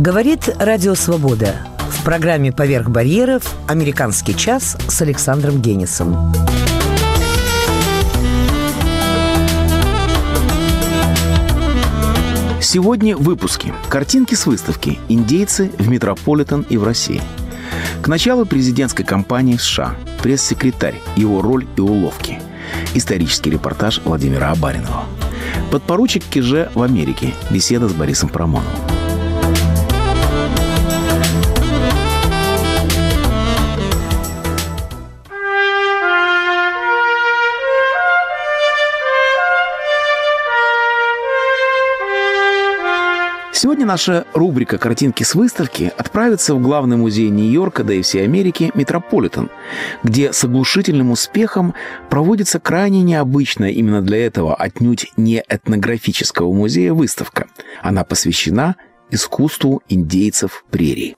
Говорит Радио Свобода. В программе «Поверх барьеров» «Американский час» с Александром Генисом. Сегодня в выпуске. Картинки с выставки «Индейцы в Метрополитен и в России». К началу президентской кампании в США. Пресс-секретарь, его роль и уловки. Исторический репортаж Владимира Абаринова. Подпоручик Киже в Америке. Беседа с Борисом Парамоновым. Сегодня наша рубрика «Картинки с выставки» отправится в главный музей Нью-Йорка, да и всей Америки, Метрополитен, где с оглушительным успехом проводится крайне необычная именно для этого отнюдь не этнографического музея выставка. Она посвящена искусству индейцев прерий.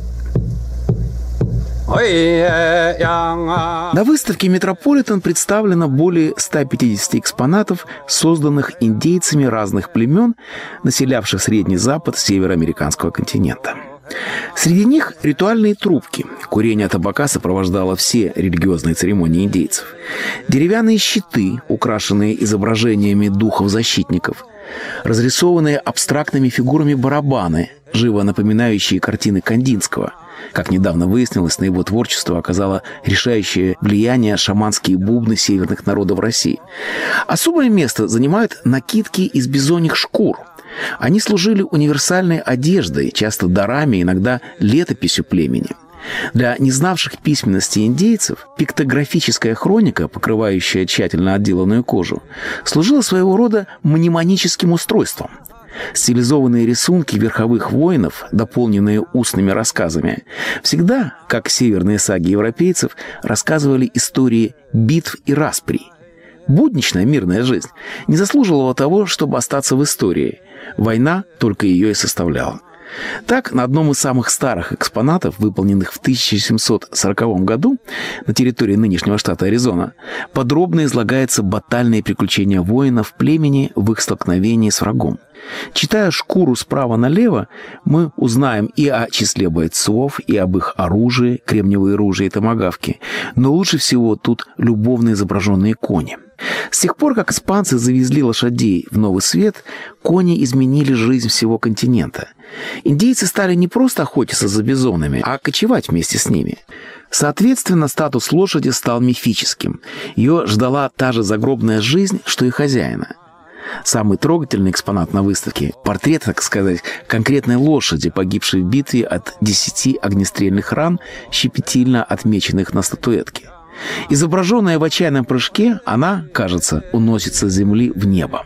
На выставке «Метрополитен» представлено более 150 экспонатов, созданных индейцами разных племен, населявших Средний Запад североамериканского континента. Среди них ритуальные трубки. Курение табака сопровождало все религиозные церемонии индейцев. Деревянные щиты, украшенные изображениями духов-защитников. Разрисованные абстрактными фигурами барабаны, живо напоминающие картины Кандинского. Как недавно выяснилось, на его творчество оказало решающее влияние шаманские бубны северных народов России. Особое место занимают накидки из бизоньих шкур. Они служили универсальной одеждой, часто дарами, иногда летописью племени. Для незнавших письменности индейцев пиктографическая хроника, покрывающая тщательно отделанную кожу, служила своего рода мнемоническим устройством. Стилизованные рисунки верховых воинов, дополненные устными рассказами, всегда, как северные саги европейцев, рассказывали истории битв и расприй. Будничная мирная жизнь не заслуживала того, чтобы остаться в истории. Война только ее и составляла. Так, на одном из самых старых экспонатов, выполненных в 1740 году на территории нынешнего штата Аризона, подробно излагается батальные приключения воинов племени в их столкновении с врагом. Читая шкуру справа налево, мы узнаем и о числе бойцов, и об их оружии, кремниевые ружья и томагавки, но лучше всего тут любовно изображенные кони. С тех пор, как испанцы завезли лошадей в Новый Свет, кони изменили жизнь всего континента. Индейцы стали не просто охотиться за бизонами, а кочевать вместе с ними. Соответственно, статус лошади стал мифическим. Ее ждала та же загробная жизнь, что и хозяина. Самый трогательный экспонат на выставке – портрет, так сказать, конкретной лошади, погибшей в битве от 10 огнестрельных ран, щепетильно отмеченных на статуэтке. Изображенная в отчаянном прыжке, она, кажется, уносится с земли в небо.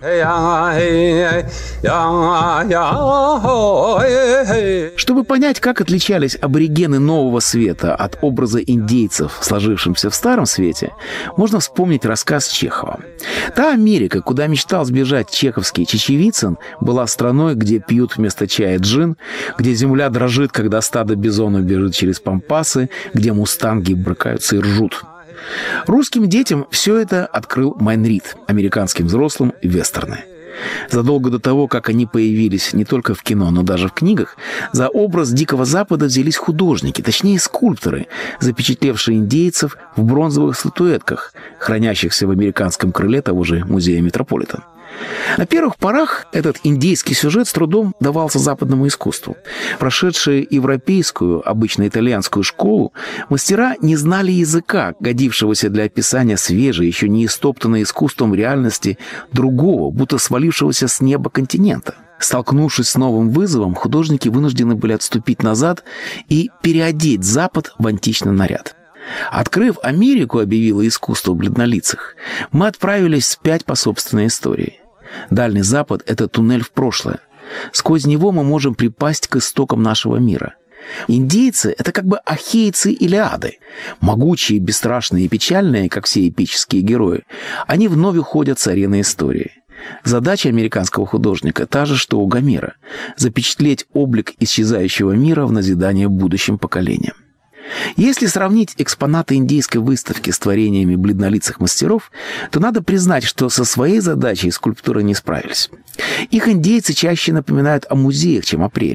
Чтобы понять, как отличались аборигены Нового Света от образа индейцев, сложившимся в Старом Свете, можно вспомнить рассказ Чехова. Та Америка, куда мечтал сбежать чеховский Чечевицын, была страной, где пьют вместо чая джин, где земля дрожит, когда стадо бизонов бежит через пампасы, где мустанги брыкаются и ржут. Русским детям все это открыл Майн Рид, американским взрослым — вестерны. Задолго до того, как они появились не только в кино, но даже в книгах, за образ Дикого Запада взялись художники, точнее скульпторы, запечатлевшие индейцев в бронзовых статуэтках, хранящихся в американском крыле того же музея Метрополитен. На первых порах этот индейский сюжет с трудом давался западному искусству. Прошедшие европейскую, обычно итальянскую школу, мастера не знали языка, годившегося для описания свежей, еще не истоптанной искусством реальности другого, будто свалившегося с неба континента. Столкнувшись с новым вызовом, художники вынуждены были отступить назад и переодеть Запад в античный наряд. Открыв Америку, объявило искусство бледнолицых, мы отправились вспять по собственной истории. Дальний Запад – это туннель в прошлое. Сквозь него мы можем припасть к истокам нашего мира. Индейцы – это как бы ахейцы Илиады. Могучие, бесстрашные и печальные, как все эпические герои, они вновь уходят с арены истории. Задача американского художника та же, что у Гомера – запечатлеть облик исчезающего мира в назидание будущим поколениям. Если сравнить экспонаты индейской выставки с творениями бледнолицых мастеров, то надо признать, что со своей задачей скульптуры не справились. Их индейцы чаще напоминают о музеях, чем о прериях.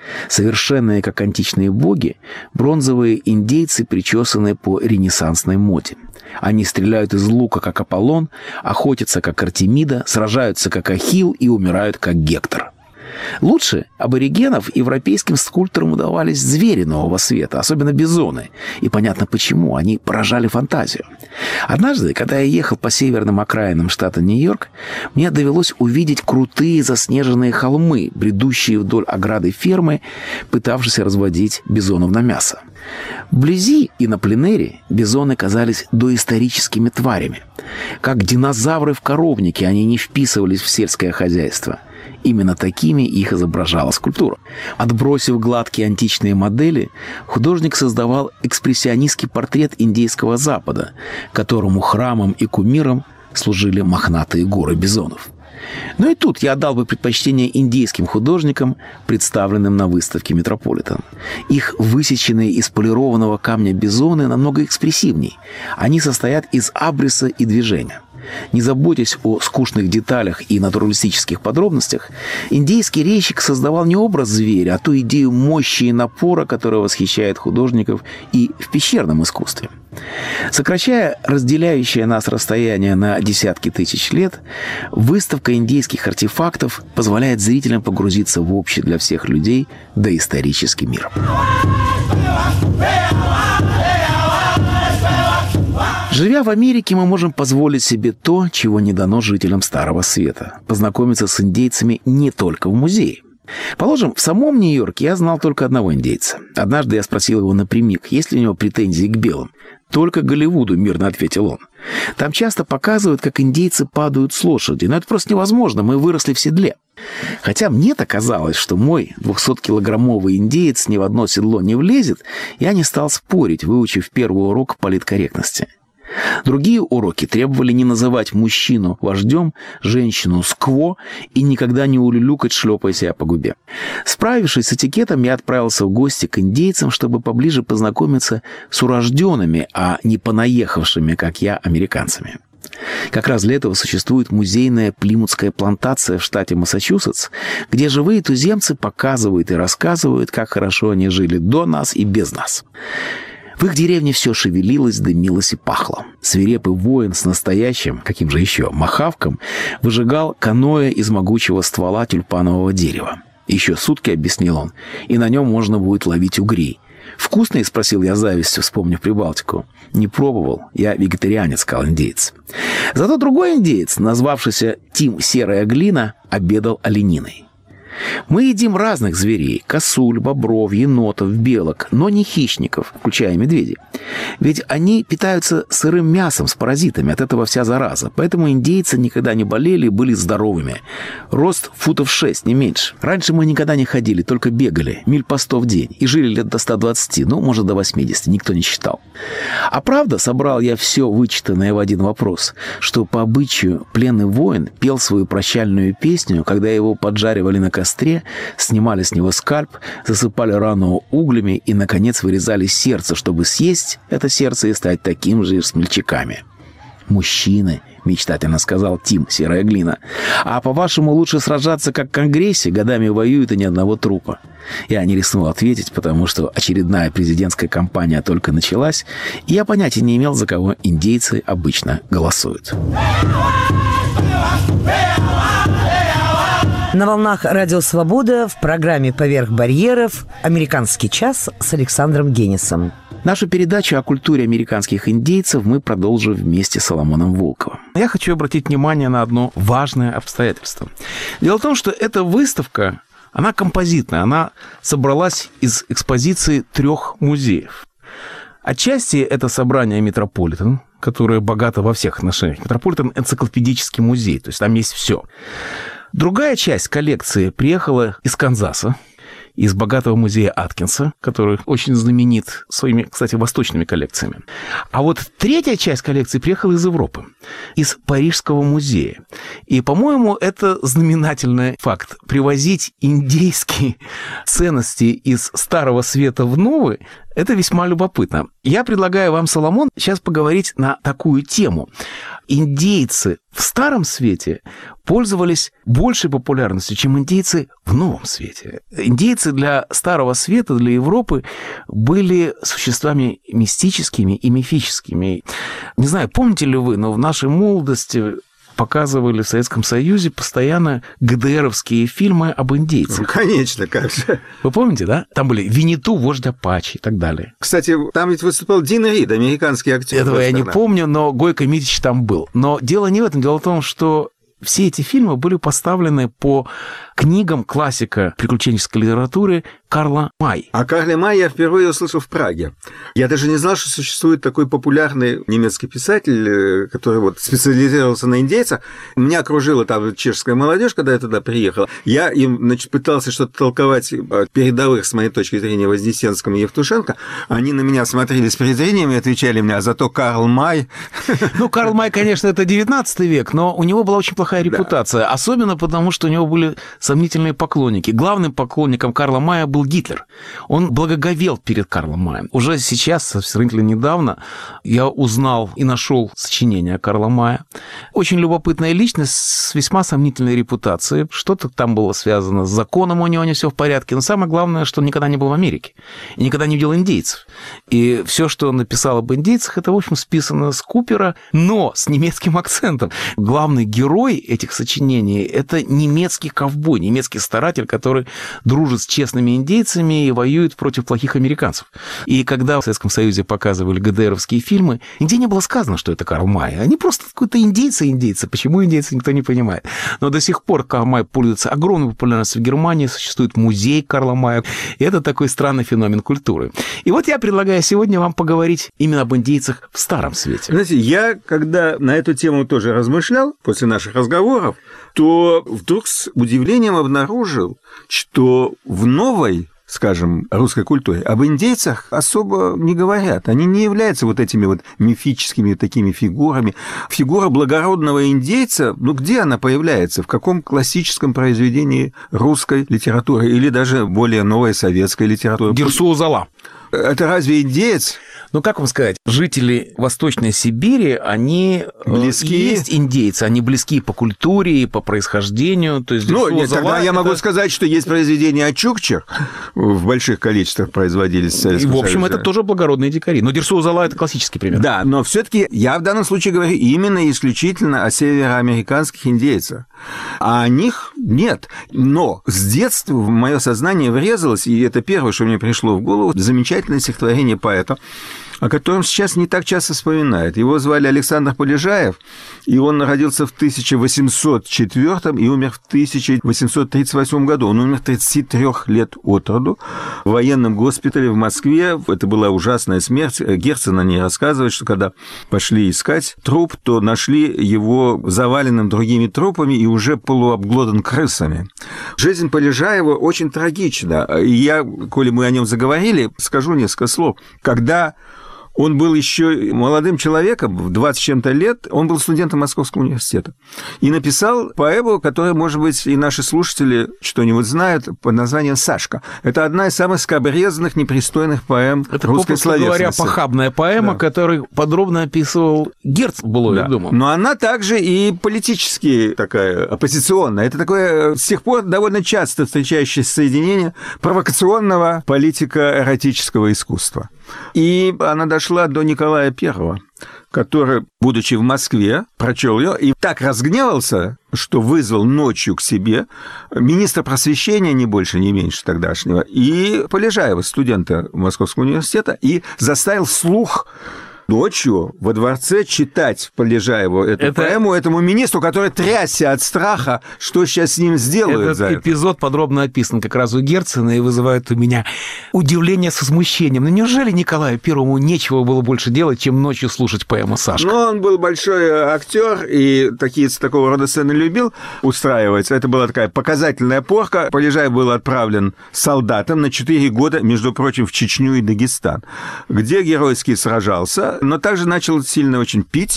Совершенные, как античные боги, бронзовые индейцы, причесанные по ренессансной моде. Они стреляют из лука, как Аполлон, охотятся, как Артемида, сражаются, как Ахилл и умирают, как Гектор. Лучше аборигенов европейским скульпторам удавались звери нового света, особенно бизоны. И понятно почему, они поражали фантазию. Однажды, когда я ехал по северным окраинам штата Нью-Йорк, мне довелось увидеть крутые заснеженные холмы, бредущие вдоль ограды фермы, пытавшиеся разводить бизонов на мясо. Вблизи и на пленэре бизоны казались доисторическими тварями. Как динозавры в коровнике, они не вписывались в сельское хозяйство. Именно такими их изображала скульптура. Отбросив гладкие античные модели, художник создавал экспрессионистский портрет индейского Запада, которому храмом и кумиром служили мохнатые горы бизонов. Но и тут я отдал бы предпочтение индейским художникам, представленным на выставке «Метрополитен». Их высеченные из полированного камня бизоны намного экспрессивней. Они состоят из абриса и движения. Не заботясь о скучных деталях и натуралистических подробностях, индейский резчик создавал не образ зверя, а ту идею мощи и напора, которая восхищает художников и в пещерном искусстве. Сокращая разделяющее нас расстояние на десятки тысяч лет, выставка индейских артефактов позволяет зрителям погрузиться в общий для всех людей доисторический мир. Живя в Америке, мы можем позволить себе то, чего не дано жителям Старого Света – познакомиться с индейцами не только в музее. Положим, в самом Нью-Йорке я знал только одного индейца. Однажды я спросил его напрямик, есть ли у него претензии к белым. «Только Голливуду», — мирно ответил он. «Там часто показывают, как индейцы падают с лошади, но это просто невозможно, мы выросли в седле». Хотя мне-то казалось, что мой 200-килограммовый индеец ни в одно седло не влезет, я не стал спорить, выучив первый урок политкорректности. Другие уроки требовали не называть мужчину вождем, женщину скво и никогда не улюлюкать, шлепая себя по губе. Справившись с этикетом, я отправился в гости к индейцам, чтобы поближе познакомиться с урожденными, а не понаехавшими, как я, американцами. Как раз для этого существует музейная Плимутская плантация в штате Массачусетс, где живые туземцы показывают и рассказывают, как хорошо они жили до нас и без нас. В их деревне все шевелилось, дымилось и пахло. Свирепый воин с настоящим, каким же еще, махавком, выжигал каноэ из могучего ствола тюльпанового дерева. Еще сутки, объяснил он, и на нем можно будет ловить угрей. «Вкусный?» — спросил я завистью, вспомнив Прибалтику. «Не пробовал. Я вегетарианец», — сказал индеец. Зато другой индеец, назвавшийся Тим Серая Глина, обедал олениной. Мы едим разных зверей – косуль, бобров, енотов, белок, но не хищников, включая медведей. Ведь они питаются сырым мясом с паразитами, от этого вся зараза. Поэтому индейцы никогда не болели и были здоровыми. Рост футов 6, не меньше. Раньше мы никогда не ходили, только бегали, миль по 100 в день. И жили лет до 120, ну, может, до 80, никто не считал. А правда, собрал я все вычитанное в один вопрос, что по обычаю пленный воин пел свою прощальную песню, когда его поджаривали на костре, снимали с него скальп, засыпали рану углями и, наконец, вырезали сердце, чтобы съесть это сердце и стать таким же смельчаками. «Мужчины», — мечтательно сказал Тим Серая Глина. «А по-вашему, лучше сражаться, как в Конгрессе, годами воюют и ни одного трупа?» Я не рискнул ответить, потому что очередная президентская кампания только началась, и я понятия не имел, за кого индейцы обычно голосуют. На волнах Радио Свобода в программе «Поверх барьеров» «Американский час» с Александром Генисом. Нашу передачу о культуре американских индейцев мы продолжим вместе с Соломоном Волковым. Я хочу обратить внимание на одно важное обстоятельство. Дело в том, что эта выставка, она композитная, она собралась из экспозиции 3 музеев. Отчасти это собрание «Метрополитен», которое богато во всех отношениях. «Метрополитен» — энциклопедический музей, то есть там есть все. Другая часть коллекции приехала из Канзаса, из богатого музея Аткинса, который очень знаменит своими, кстати, восточными коллекциями. А вот третья часть коллекции приехала из Европы, из Парижского музея. И, по-моему, это знаменательный факт. Привозить индейские ценности из Старого Света в Новый – это весьма любопытно. Я предлагаю вам, Соломон, сейчас поговорить на такую тему. индейцы в Старом Свете пользовались большей популярностью, чем индейцы в Новом Свете. Индейцы для Старого Света, для Европы были существами мистическими и мифическими. Не знаю, помните ли вы, но в нашей молодости показывали в Советском Союзе постоянно ГДРовские фильмы об индейцах. Ну, конечно, как же. Вы помните, да? Там были Винниту, вождь Апачи и так далее. Кстати, там ведь выступал Дин Рид, американский актер. Этого я не помню, но Гойко Митич там был. Но дело не в этом. Дело в том, что все эти фильмы были поставлены по книгам классика приключенческой литературы Карла Май. О Карле Май я впервые услышал в Праге. Я даже не знал, что существует такой популярный немецкий писатель, который вот специализировался на индейцах. Меня окружила там чешская молодежь, когда я туда приехал. Я им, значит, пытался что-то толковать о передовых, с моей точки зрения, Вознесенском и Евтушенко. Они на меня смотрели с презрением и отвечали мне, а зато Карл Май... Ну, Карл Май, конечно, это 19 век, но у него была очень плохая репутация. Да. Особенно потому, что у него были сомнительные поклонники. Главным поклонником Карла Мая был Гитлер. Он благоговел перед Карлом Маем. Уже сейчас, сравнительно недавно, я узнал и нашел сочинение Карла Мая. Очень любопытная личность с весьма сомнительной репутацией. Что-то там было связано с законом, у него не все в порядке. Но самое главное, что он никогда не был в Америке. И никогда не видел индейцев. И все, что он написал об индейцах, это, в общем, списано с Купера, но с немецким акцентом. Главный герой этих сочинений – это немецкий ковбой, немецкий старатель, который дружит с честными индейцами и воюет против плохих американцев. И когда в Советском Союзе показывали ГДРовские фильмы, нигде не было сказано, что это Карл Май. Они просто какой-то индейцы. Почему индейцы, никто не понимает. Но до сих пор Карл Май пользуется огромной популярностью в Германии, существует музей Карла Мая. И это такой странный феномен культуры. И вот я предлагаю сегодня вам поговорить именно об индейцах в Старом Свете. Знаете, я, когда на эту тему тоже размышлял, после наших разговоров, то вдруг с удивлением обнаружил, что в новой, скажем, русской культуре об индейцах особо не говорят. Они не являются вот этими вот мифическими такими фигурами. Фигура благородного индейца, ну где она появляется? В каком классическом произведении русской литературы или даже более новой советской литературы? Дерсу-Узала. Это разве индеец? Ну, как вам сказать, жители Восточной Сибири, они близки. Есть индейцы, они близки по культуре, по происхождению. То есть, нет, тогда я могу сказать, что есть произведения о чукчах, в больших количествах производились в Советском Союзе. В общем, это тоже благородные дикари. Но Дерсу-Узала – это классический пример. Да, но все-таки я в данном случае говорю именно исключительно о североамериканских индейцах. А о них нет. Но с детства в мое сознание врезалось, и это первое, что мне пришло в голову, замечательное стихотворение поэта, о котором сейчас не так часто вспоминают. Его звали Александр Полежаев, и он родился в 1804 и умер в 1838 году. Он умер 33 лет от роду в военном госпитале в Москве. Это была ужасная смерть. Герцен о ней рассказывает, что когда пошли искать труп, то нашли его заваленным другими трупами и уже полуобглодан крысами. Жизнь Полежаева очень трагична. И я, коли мы о нем заговорили, скажу несколько слов. Когда он был еще молодым человеком, в 20 с чем-то лет, он был студентом Московского университета. И написал поэму, которую, может быть, и наши слушатели что-нибудь знают, под названием «Сашка». Это одна из самых скабрезных, непристойных поэм это, русской словесности. Это, говоря, похабная поэма, да, которую подробно описывал Герцен, было, я думаю. Но она также и политически такая, оппозиционная. Это такое с тех пор довольно часто встречающееся соединение провокационного политико-эротического искусства. И она дошла до Николая I, который, будучи в Москве, прочел ее и так разгневался, что вызвал ночью к себе министра просвещения, не больше, не меньше тогдашнего, и Полежаева, студента Московского университета, и заставил вслух ночью во дворце читать Полежаеву эту поэму этому министру, который трясся от страха, что сейчас с ним сделают. Этот эпизод подробно описан как раз у Герцена и вызывает у меня удивление со смущением. Но неужели Николаю Первому нечего было больше делать, чем ночью слушать поэму «Сашка»? Ну, он был большой актер и такого рода сцены любил устраивать. Это была такая показательная порка. Полежаев был отправлен солдатом на 4 года, между прочим, в Чечню и Дагестан, где геройски сражался, но также начал сильно очень пить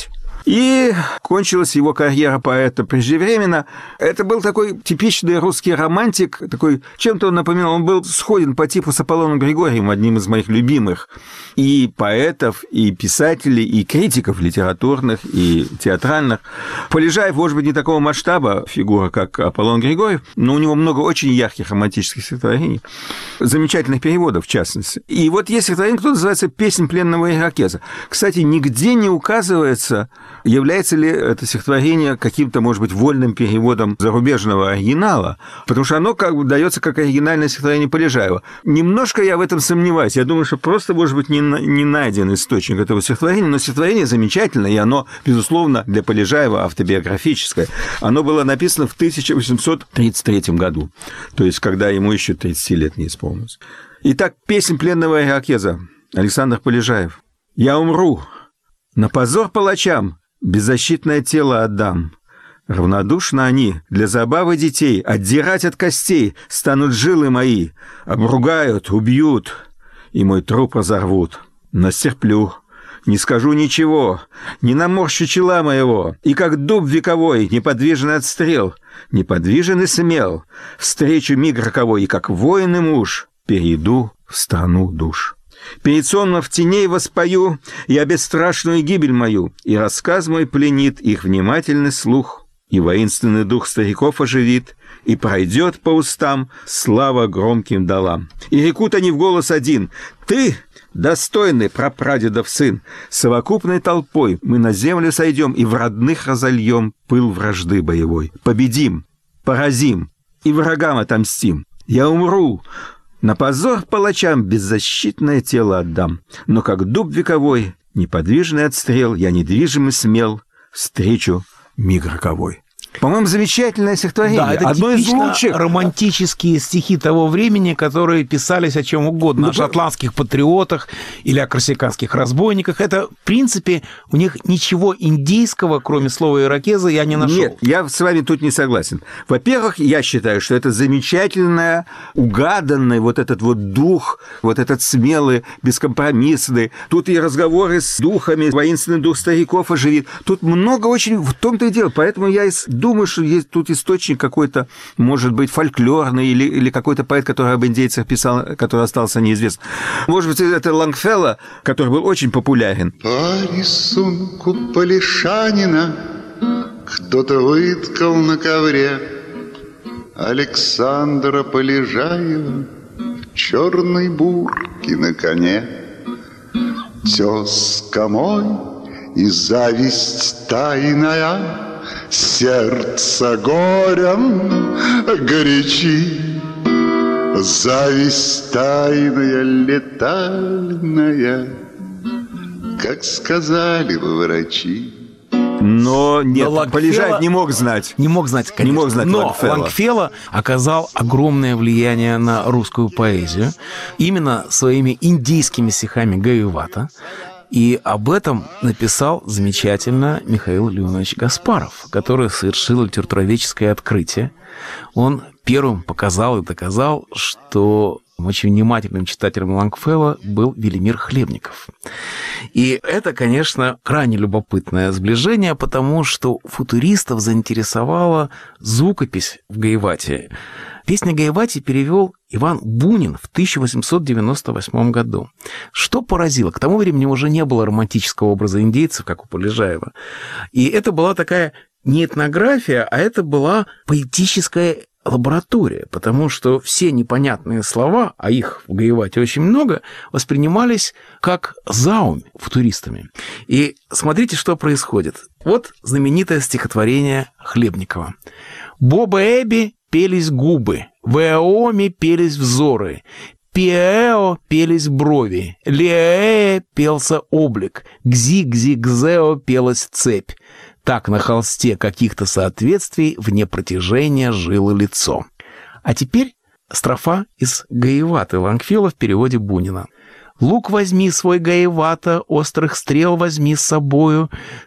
И кончилась его карьера поэта преждевременно. Это был такой типичный русский романтик, такой, чем-то он напоминал, он был сходен по типу с Аполлоном Григорьевым, одним из моих любимых и поэтов, и писателей, и критиков литературных, и театральных. Полежаев, может быть, не такого масштаба фигура, как Аполлон Григорьев, но у него много очень ярких романтических стихотворений, замечательных переводов, в частности. И вот есть стихотворение, которое называется «Песнь пленного ирокеза». Кстати, нигде не указывается, является ли это стихотворение каким-то, может быть, вольным переводом зарубежного оригинала, потому что оно как бы дается как оригинальное стихотворение Полежаева. Немножко я в этом сомневаюсь. Я думаю, что просто, может быть, не найден источник этого стихотворения, но стихотворение замечательное, и оно, безусловно, для Полежаева автобиографическое. Оно было написано в 1833 году, то есть когда ему еще 30 лет не исполнилось. Итак, «Песнь пленного ирокеза», Александр Полежаев. «Я умру, на позор палачам беззащитное тело отдам. Равнодушно они для забавы детей отдирать от костей станут жилы мои, обругают, убьют, и мой труп разорвут. Но стерплю, не скажу ничего, не наморщу чела моего, и как дуб вековой, неподвижный от стрел, неподвижен и смел, встречу миг роковой, и как воин и муж перейду в страну душ. Перед сонмов теней воспою я бесстрашную гибель мою, и рассказ мой пленит их внимательный слух, и воинственный дух стариков оживит, и пройдет по устам слава громким долам. И рекут они в голос один: «Ты, достойный прапрадедов сын, совокупной толпой мы на землю сойдем и в родных разольем пыл вражды боевой. Победим, поразим и врагам отомстим. Я умру, на позор палачам беззащитное тело отдам, но как дуб вековой, неподвижный от стрел, я недвижим и смел, встречу миг роковой». По-моему, замечательное стихотворение. Да, это одно из лучших. Романтические стихи того времени, которые писались о чем угодно, о шотландских патриотах или о корсиканских разбойниках. Это, в принципе, у них ничего индейского, кроме слова ирокеза, я не нашел. Нет, я с вами тут не согласен. Во-первых, я считаю, что это замечательно угаданный вот этот вот дух, вот этот смелый, бескомпромиссный. Тут и разговоры с духами, воинственный дух стариков оживит. Тут много очень, в том-то и дело. Поэтому я думаю, что есть тут источник какой-то, может быть, фольклорный или какой-то поэт, который об индейцах писал, который остался неизвестным. Может быть, это Лонгфелло, который был очень популярен. По рисунку Полишанина кто-то выткал на ковре Александра Полежаева в черной бурке на коне. Тезка мой и зависть тайная сердце горем горячи, зависть тайная летальная, как сказали бы врачи. Но нет, но Полежаев не мог знать. Не мог знать, конечно. Не мог знать но Лонгфелло. Лонгфелло оказал огромное влияние на русскую поэзию именно своими индийскими стихами Гаевата. И об этом написал замечательно Михаил Леонович Гаспаров, который совершил литературоведческое открытие. Он первым показал и доказал, что очень внимательным читателем Лонгфелло был Велимир Хлебников. И это, конечно, крайне любопытное сближение, потому что футуристов заинтересовала звукопись в Гаевате. Песню Гаевати перевел Иван Бунин в 1898 году. Что поразило? К тому времени уже не было романтического образа индейцев, как у Полежаева. И это была такая не этнография, а это была поэтическая лаборатория, потому что все непонятные слова, а их в Гаевате очень много, воспринимались как заумь футуристами. И смотрите, что происходит. Вот знаменитое стихотворение Хлебникова. «Боба Эби пелись губы, в Эоме пелись взоры, Пиэо пелись брови, Леэ пелся облик, Гзи-гзи-гзео пелась цепь. Так на холсте каких-то соответствий вне протяжения жило лицо». А теперь строфа из Гаеваты Лонгфелло в переводе Бунина. «Лук возьми свой Гаевата, острых стрел возьми с собою,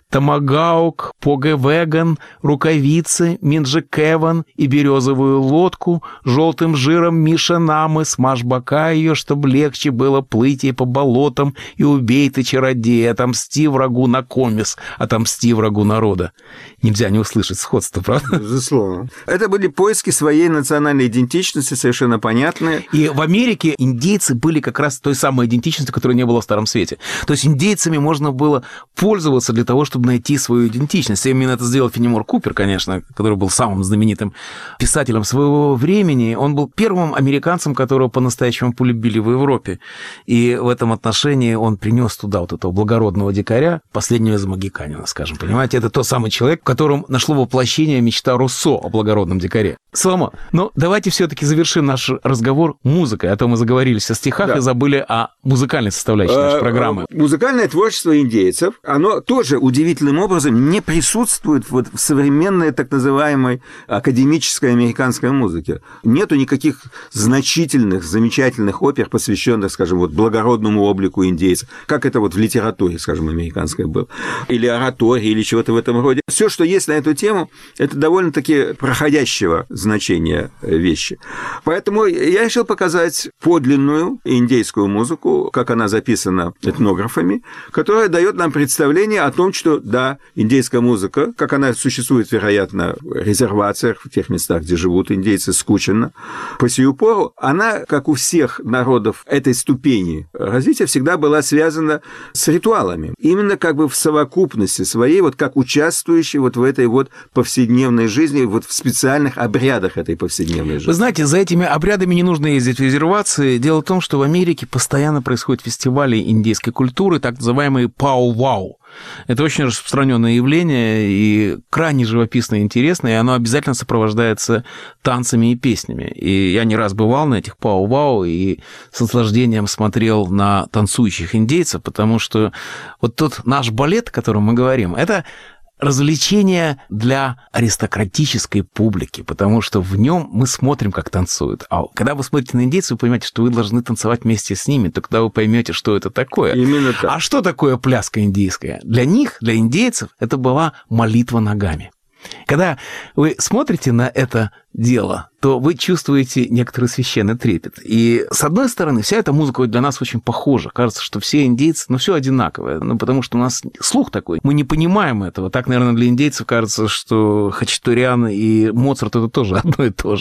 томагаук, поге-веган, рукавицы, минджи-кеван и березовую лодку, желтым жиром Миша намы, смажь бока ее, чтоб легче было плыть ей по болотам, и убей ты чародея, отомсти врагу на комис, отомсти врагу народа. Нельзя не услышать сходство, правда? Безусловно. Это были поиски своей национальной идентичности, совершенно понятные. И в Америке индейцы были как раз той самой идентичностью, которой не было в Старом Свете. То есть индейцами можно было пользоваться для того, чтобы найти свою идентичность. И именно это сделал Фенимор Купер, конечно, который был самым знаменитым писателем своего времени. Он был первым американцем, которого по-настоящему полюбили в Европе. И в этом отношении он принес туда вот этого благородного дикаря, последнего из магиканина, скажем. Понимаете, это тот самый человек, в котором нашло воплощение мечта Руссо о благородном дикаре. Соломон, но давайте все-таки завершим наш разговор музыкой. А то мы заговорились о стихах и забыли о музыкальной составляющей нашей программы. Музыкальное творчество индейцев, оно тоже удивительным образом не присутствует вот в современной так называемой академической американской музыке. Нету никаких значительных, замечательных опер, посвященных, скажем, вот благородному облику индейцев, как это вот в литературе, скажем, американской было, или оратории, или чего-то в этом роде. Все, что есть на эту тему, это довольно-таки проходящего значения вещи. Поэтому я решил показать подлинную индейскую музыку, как она записана этнографами, которая дает нам представление о том, что, да, индейская музыка, как она существует, вероятно, в резервациях, в тех местах, где живут индейцы, скучно, по сию пору, она, как у всех народов этой ступени развития, всегда была связана с ритуалами. Именно как бы в совокупности своей, вот как участвующей вот в этой вот повседневной жизни, вот в специальных обрядах этой повседневной жизни. Вы знаете, за этими обрядами не нужно ездить в резервации. Дело в том, что в Америке постоянно происходят фестивали индейской культуры, так называемые пау-вау. Это очень распространенное явление и крайне живописное и интересное, и оно обязательно сопровождается танцами и песнями. И я не раз бывал на этих пау-вау и с наслаждением смотрел на танцующих индейцев, потому что вот тот наш балет, о котором мы говорим, это развлечение для аристократической публики, потому что в нем мы смотрим, как танцуют. А когда вы смотрите на индейцев, вы понимаете, что вы должны танцевать вместе с ними, то когда вы поймете, что это такое. Именно так. А что такое пляска индейская? Для них, для индейцев, это была молитва ногами. Когда вы смотрите на это дело, то вы чувствуете некоторый священный трепет. И, с одной стороны, вся эта музыка для нас очень похожа. Кажется, что все индейцы, все одинаковое. Потому что у нас слух такой. Мы не понимаем этого. Так, наверное, для индейцев кажется, что Хачатурян и Моцарт – это тоже одно и то же.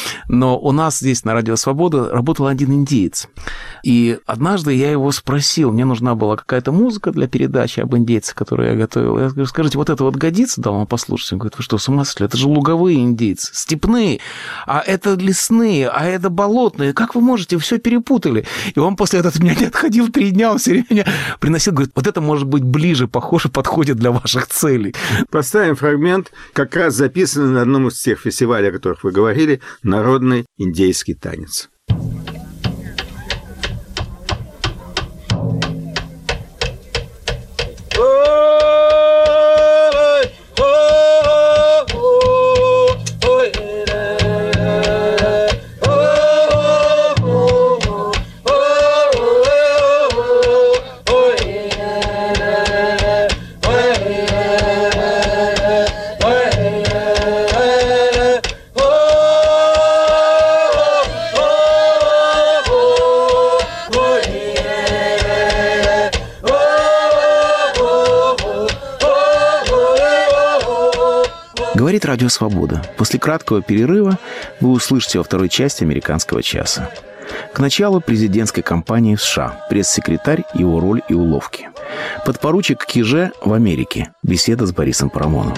Но у нас здесь на Радио Свобода работал один индеец. И однажды я его спросил, мне нужна была какая-то музыка для передачи об индейцах, которую я готовил. Я говорю, скажите, вот это вот годится? Дал он послушать. Он говорит, вы что, с ума сошли? Это же луговые индейцы, степные, а это лесные, а это болотные. Как вы можете? Вы все перепутали. И он после этого от меня не отходил 3 дня, он все время меня приносил, говорит, вот это может быть ближе, похоже, подходит для ваших целей. Поставим фрагмент, как раз записанный на одном из тех фестивалей, о которых вы говорили, «Народный индейский танец». Говорит Радио Свобода. После краткого перерыва вы услышите во второй части «Американского часа». К началу президентской кампании в США. Пресс-секретарь, его роль и уловки. Подпоручик Киже в Америке. Беседа с Борисом Парамоновым.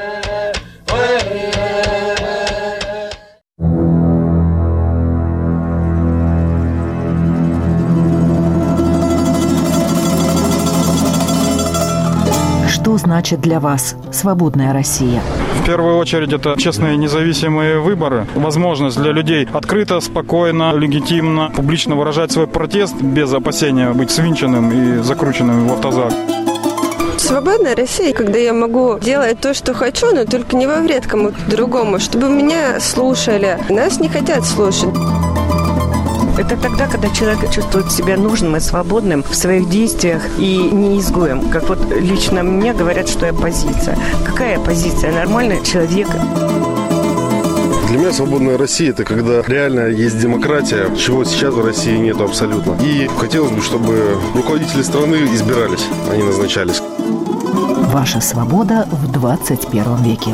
Что значит для вас свободная Россия? В первую очередь, это честные независимые выборы, возможность для людей открыто, спокойно, легитимно, публично выражать свой протест без опасения быть свинченным и закрученным в автозак. Свободная Россия, когда я могу делать то, что хочу, но только не во вред кому-то другому, чтобы меня слушали. Нас не хотят слушать. Это тогда, когда человек чувствует себя нужным и свободным в своих действиях и не изгоем. Как вот лично мне говорят, что я оппозиция. Какая оппозиция? Нормальный человек. Для меня свободная Россия – это когда реально есть демократия, чего сейчас в России нету абсолютно. И хотелось бы, чтобы руководители страны избирались, а не назначались. Ваша свобода в 21 веке.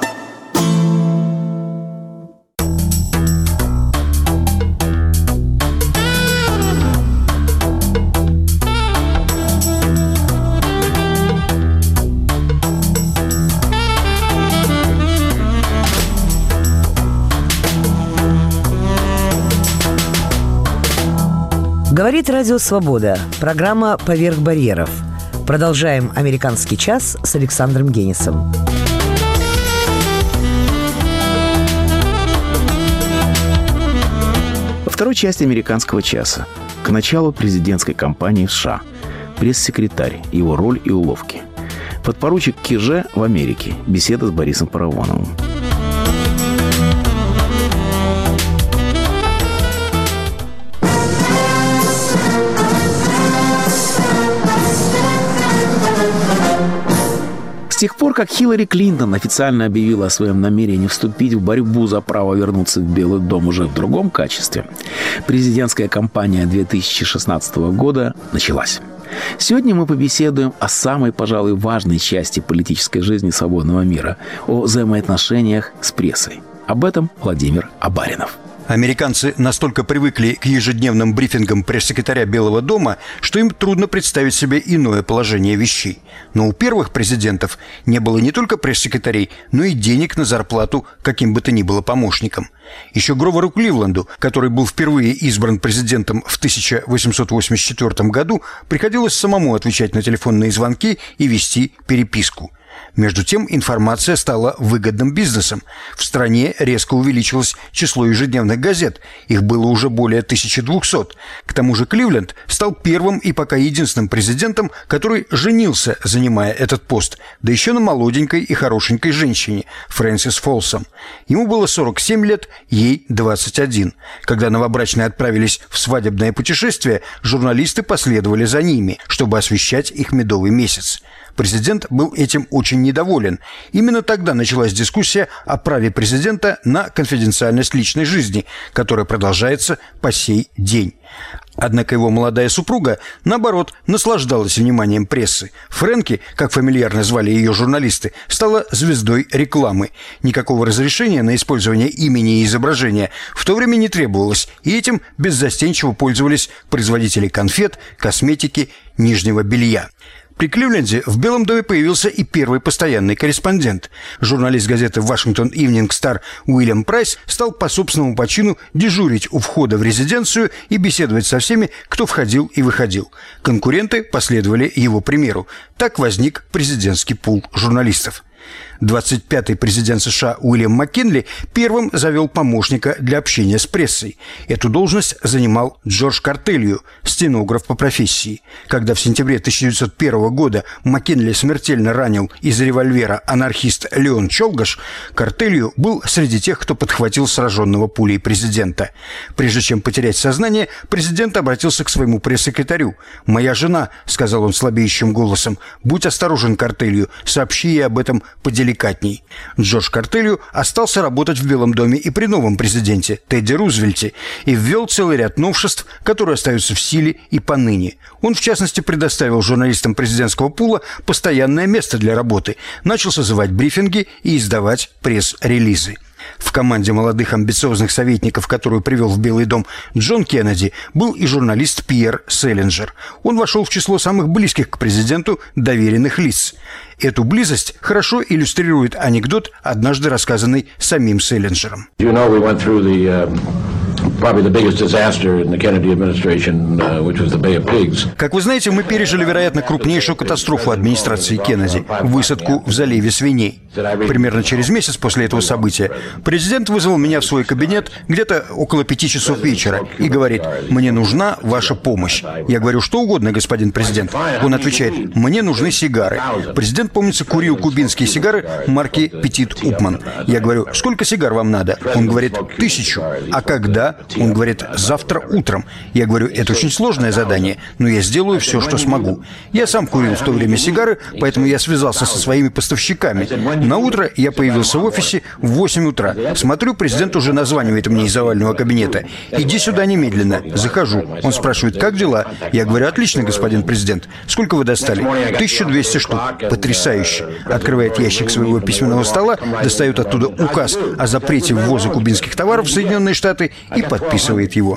Говорит Радио Свобода. Программа «Поверх барьеров». Продолжаем «Американский час» с Александром Генисом. Во второй части «Американского часа» к началу президентской кампании в США. Пресс-секретарь, его роль и уловки. Подпоручик Киже в Америке. Беседа с Борисом Паравоновым. С тех пор, как Хиллари Клинтон официально объявила о своем намерении вступить в борьбу за право вернуться в Белый дом уже в другом качестве, президентская кампания 2016 года началась. Сегодня мы побеседуем о самой, пожалуй, важной части политической жизни свободного мира – о взаимоотношениях с прессой. Об этом Владимир Абаринов. Американцы настолько привыкли к ежедневным брифингам пресс-секретаря Белого дома, что им трудно представить себе иное положение вещей. Но у первых президентов не было не только пресс-секретарей, но и денег на зарплату каким бы то ни было помощникам. Еще Гроверу Кливленду, который был впервые избран президентом в 1884 году, приходилось самому отвечать на телефонные звонки и вести переписку. Между тем, информация стала выгодным бизнесом. В стране резко увеличилось число ежедневных газет. Их было уже более 1200. К тому же Кливленд стал первым и пока единственным президентом, который женился, занимая этот пост, да еще на молоденькой и хорошенькой женщине, Фрэнсис Фолсом. Ему было 47 лет, ей 21. Когда новобрачные отправились в свадебное путешествие, журналисты последовали за ними, чтобы освещать их медовый месяц. Президент был этим очень недоволен. Именно тогда началась дискуссия о праве президента на конфиденциальность личной жизни, которая продолжается по сей день. Однако его молодая супруга, наоборот, наслаждалась вниманием прессы. Фрэнки, как фамильярно звали ее журналисты, стала звездой рекламы. Никакого разрешения на использование имени и изображения в то время не требовалось, и этим беззастенчиво пользовались производители конфет, косметики, нижнего белья. При Кливленде в Белом доме появился и первый постоянный корреспондент. Журналист газеты «Вашингтон Ивнинг Стар» Уильям Прайс стал по собственному почину дежурить у входа в резиденцию и беседовать со всеми, кто входил и выходил. Конкуренты последовали его примеру. Так возник президентский пул журналистов. 25-й президент США Уильям Маккинли первым завел помощника для общения с прессой. Эту должность занимал Джордж Картелью, стенограф по профессии. Когда в сентябре 1901 года Маккинли смертельно ранил из револьвера анархист Леон Чолгаш, Картелью был среди тех, кто подхватил сраженного пулей президента. Прежде чем потерять сознание, президент обратился к своему пресс-секретарю. «Моя жена», — сказал он слабеющим голосом, — «будь осторожен, Картелью, сообщи ей об этом поделикатней». Джордж Картелью остался работать в Белом доме и при новом президенте Тедди Рузвельте и ввел целый ряд новшеств, которые остаются в силе и поныне. Он, в частности, предоставил журналистам президентского пула постоянное место для работы, начал созывать брифинги и издавать пресс-релизы. В команде молодых амбициозных советников, которую привел в Белый дом Джон Кеннеди, был и журналист Пьер Селлинджер. Он вошел в число самых близких к президенту доверенных лиц. Эту близость хорошо иллюстрирует анекдот, однажды рассказанный самим Селлинджером. Как вы знаете, мы пережили, вероятно, крупнейшую катастрофу администрации Кеннеди – высадку в заливе свиней. Примерно через месяц после этого события президент вызвал меня в свой кабинет где-то около 5 часов вечера и говорит: «Мне нужна ваша помощь». Я говорю: «Что угодно, господин президент». Он отвечает: «Мне нужны сигары». Президент, помнится, курил кубинские сигары марки «Петит Упман». Я говорю: «Сколько сигар вам надо?» Он говорит: 1000. «А когда?» когда? Он говорит, завтра утром. Я говорю, это очень сложное задание, но я сделаю все, что смогу. Я сам курил в то время сигары, поэтому я связался со своими поставщиками. На утро я появился в офисе в 8 утра. Смотрю, президент уже названивает мне из овального кабинета. «Иди сюда немедленно». Захожу. Он спрашивает, как дела? Я говорю, отлично, господин президент. Сколько вы достали? 1200 штук. Потрясающе. Открывает ящик своего письменного стола, достает оттуда указ о запрете ввоза кубинских товаров в Соединенные Штаты и подписывает его.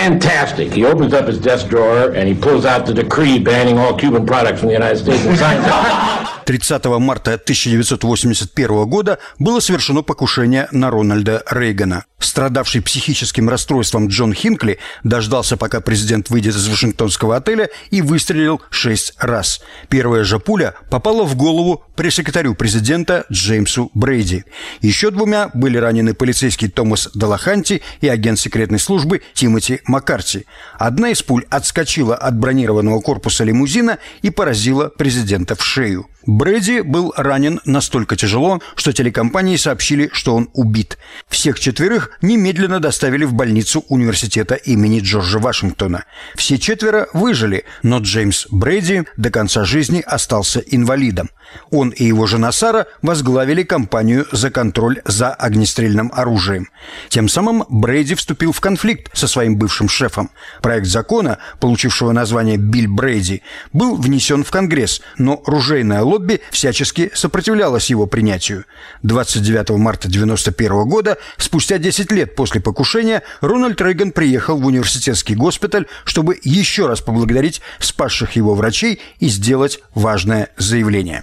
30 марта 1981 года было совершено покушение на Рональда Рейгана. Страдавший психическим расстройством Джон Хинкли дождался, пока президент выйдет из Вашингтонского отеля, и выстрелил 6 раз. Первая же пуля попала в голову пресс-секретарю президента Джеймсу Брейди. Еще 2 были ранены полицейский Томас Делаханти и агент секретной службы Тимоти Маккарти. Одна из пуль отскочила от бронированного корпуса лимузина и поразила президента в шею. Брейди был ранен настолько тяжело, что телекомпании сообщили, что он убит. Всех 4 немедленно доставили в больницу университета имени Джорджа Вашингтона. Все 4 выжили, но Джеймс Брейди до конца жизни остался инвалидом. Он и его жена Сара возглавили кампанию за контроль за огнестрельным оружием. Тем самым Брейди вступил в конфликт со своим бывшим шефом. Проект закона, получившего название «Билл Брейди», был внесен в Конгресс, но ружейное лобби всячески сопротивлялось его принятию. 29 марта 1991 года, спустя 10 лет после покушения, Рональд Рейган приехал в университетский госпиталь, чтобы еще раз поблагодарить спасших его врачей и сделать важное заявление.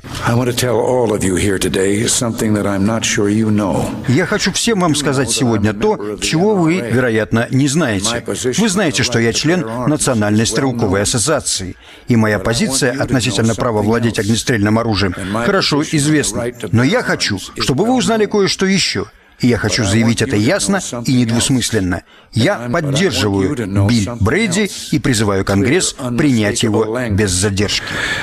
Я хочу всем вам сказать сегодня то, чего вы, вероятно, не знаете. Вы знаете, что я член Национальной стрелковой ассоциации, и моя позиция относительно права владеть огнестрельным оружием хорошо известна. Но я хочу, чтобы вы узнали кое-что еще. И я хочу заявить это ясно и недвусмысленно. Я поддерживаю Билл Брейди и призываю Конгресс принять его без задержки.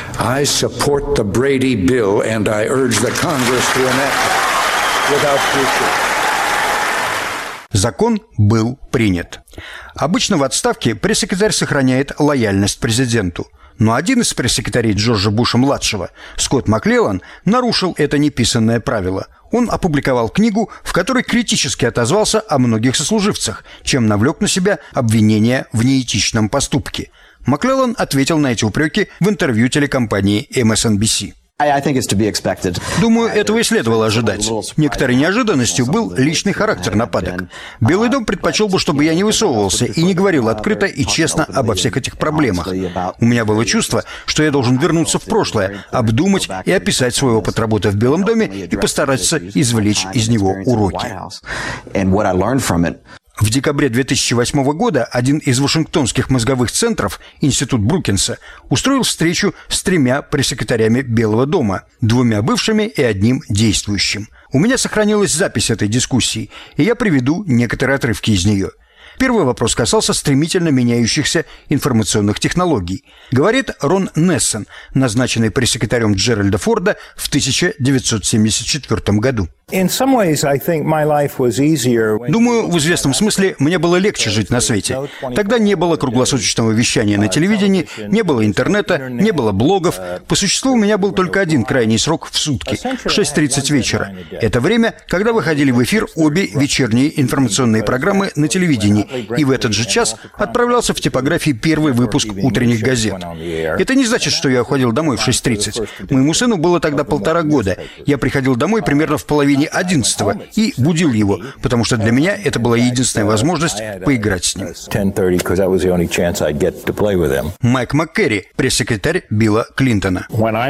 Закон был принят. Обычно в отставке пресс-секретарь сохраняет лояльность президенту. Но один из пресс-секретарей Джорджа Буша-младшего, Скотт Маклеллан, нарушил это неписанное правило. Он опубликовал книгу, в которой критически отозвался о многих сослуживцах, чем навлек на себя обвинения в неэтичном поступке. Маклеллан ответил на эти упреки в интервью телекомпании MSNBC. Думаю, этого и следовало ожидать. Некоторой неожиданностью был личный характер нападок. Белый дом предпочел бы, чтобы я не высовывался и не говорил открыто и честно обо всех этих проблемах. У меня было чувство, что я должен вернуться в прошлое, обдумать и описать свой опыт работы в Белом доме и постараться извлечь из него уроки. В декабре 2008 года один из вашингтонских мозговых центров, Институт Брукинса, устроил встречу с 3 пресс-секретарями Белого дома, 2 бывшими и 1 действующим. У меня сохранилась запись этой дискуссии, и я приведу некоторые отрывки из нее. Первый вопрос касался стремительно меняющихся информационных технологий. Говорит Рон Нессен, назначенный пресс-секретарем Джеральда Форда в 1974 году. Думаю, в известном смысле мне было легче жить на свете. Тогда не было круглосуточного вещания на телевидении, не было интернета, не было блогов. По существу у меня был только один крайний срок в сутки – 6:30 вечера. Это время, когда выходили в эфир обе вечерние информационные программы на телевидении, и в этот же час отправлялся в типографии первый выпуск утренних газет. Это не значит, что я уходил домой в 6:30. Моему сыну было тогда 1,5 года. Я приходил домой примерно в половине 11-го и будил его, потому что для меня это была единственная возможность поиграть с ним. Майк МакКерри, пресс-секретарь Билла Клинтона.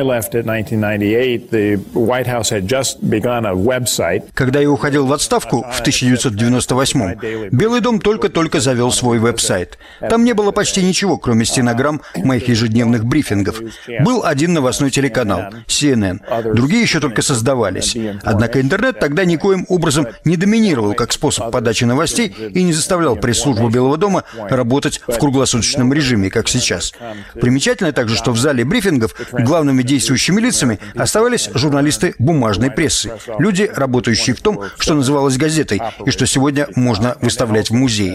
Когда я уходил в отставку в 1998-м, Белый дом только-только завел свой веб-сайт. Там не было почти ничего, кроме стенограмм моих ежедневных брифингов. Был один новостной телеканал, CNN. Другие еще только создавались. Однако интернет Интернет тогда никоим образом не доминировал как способ подачи новостей и не заставлял пресс-службу Белого дома работать в круглосуточном режиме, как сейчас. Примечательно также, что в зале брифингов главными действующими лицами оставались журналисты бумажной прессы, люди, работающие в том, что называлось газетой, и что сегодня можно выставлять в музее.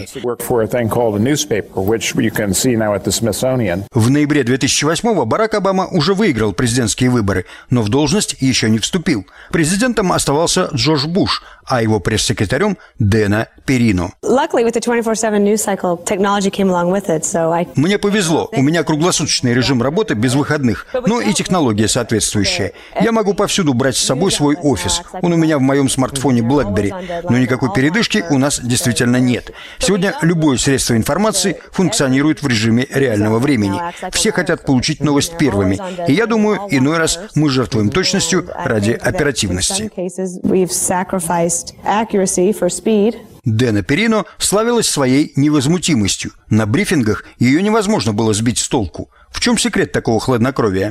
В ноябре 2008-го Барак Обама уже выиграл президентские выборы, но в должность еще не вступил. Президентом оставался Джордж Буш, а его пресс-секретарем Дэна Перино. Мне повезло, у меня круглосуточный режим работы без выходных, но и технология соответствующая. Я могу повсюду брать с собой свой офис. Он у меня в моем смартфоне BlackBerry, но никакой передышки у нас действительно нет. Сегодня любое средство информации функционирует в режиме реального времени. Все хотят получить новость первыми, и я думаю, иной раз мы жертвуем точностью ради оперативности. Дэна Перино славилась своей невозмутимостью. На брифингах ее невозможно было сбить с толку. В чем секрет такого хладнокровия?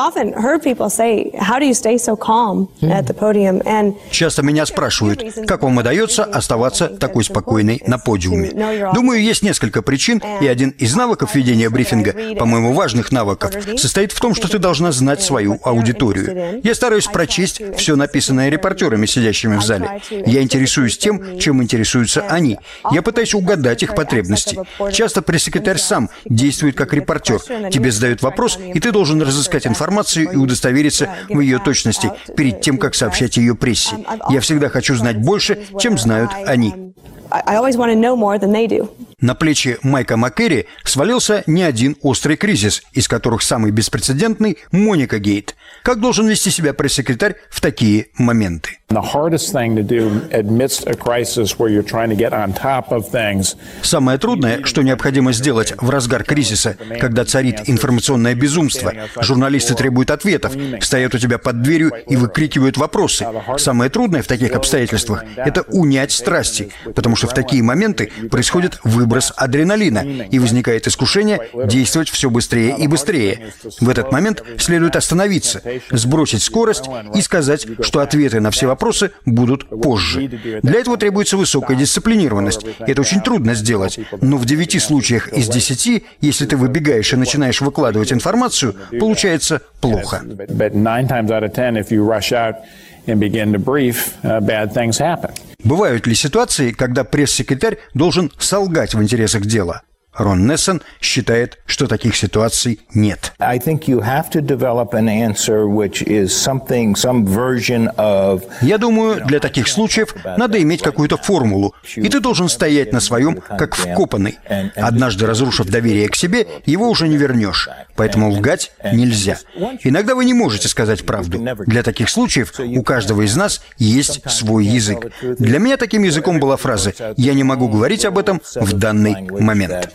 Часто меня спрашивают, как вам удается оставаться такой спокойной на подиуме. Думаю, есть несколько причин, и один из навыков ведения брифинга, по-моему, важных навыков, состоит в том, что ты должна знать свою аудиторию. Я стараюсь прочесть все написанное репортерами, сидящими в зале. Я интересуюсь тем, чем интересуются они. Я пытаюсь угадать их потребности. Часто пресс-секретарь сам действует как репортер. Тебе задают вопрос, и ты должен разыскать информацию и удостовериться в ее точности перед тем, как сообщать ее прессе. Я всегда хочу знать больше, чем знают они. На плечи Майка Маккери свалился не один острый кризис, из которых самый беспрецедентный – Моника Гейт. Как должен вести себя пресс-секретарь в такие моменты? Самое трудное, что необходимо сделать в разгар кризиса, когда царит информационное безумство, журналисты требуют ответов, стоят у тебя под дверью и выкрикивают вопросы. Самое трудное в таких обстоятельствах – это унять страсти, потому что в такие моменты происходит выброс адреналина, и возникает искушение действовать все быстрее и быстрее. В этот момент следует остановиться, сбросить скорость и сказать, что ответы на все вопросы будут позже. Для этого требуется высокая дисциплинированность. Это очень трудно сделать, но в 9 случаях из 10, если ты выбегаешь и начинаешь выкладывать информацию, получается плохо. Бывают ли ситуации, когда пресс-секретарь должен солгать в интересах дела? Рон Нессон считает, что таких ситуаций нет. Я думаю, для таких случаев надо иметь какую-то формулу, и ты должен стоять на своем, как вкопанный. Однажды разрушив доверие к себе, его уже не вернешь, поэтому лгать нельзя. Иногда вы не можете сказать правду. Для таких случаев у каждого из нас есть свой язык. Для меня таким языком была фраза «Я не могу говорить об этом в данный момент».